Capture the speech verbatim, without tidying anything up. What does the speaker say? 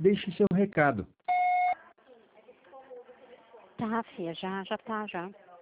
Deixe seu recado. Tá, Fia, já, já tá, já.